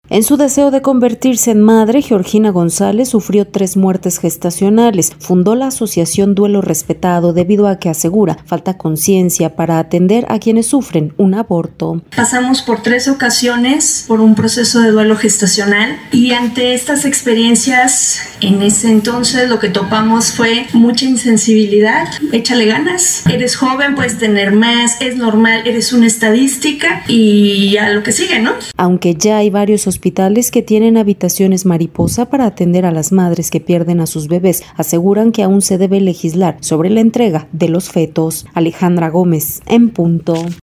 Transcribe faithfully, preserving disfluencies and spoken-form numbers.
En su deseo de convertirse en madre, Georgina González sufrió tres muertes gestacionales. Fundó la asociación Duelo Respetado debido a que asegura falta conciencia para atender a quienes sufren un aborto. Pasamos por tres ocasiones por un proceso de duelo gestacional y ante estas experiencias, en ese entonces lo que topamos fue mucha insensibilidad. Échale ganas, eres joven, puedes tener más, es normal, eres una estadística y a lo que sigue, ¿no? Aunque ya hay varios hospitales que tienen habitaciones mariposa para atender a las madres que pierden a sus bebés, aseguran que aún se debe legislar sobre la entrega de los fetos. Alejandra Gómez, en punto.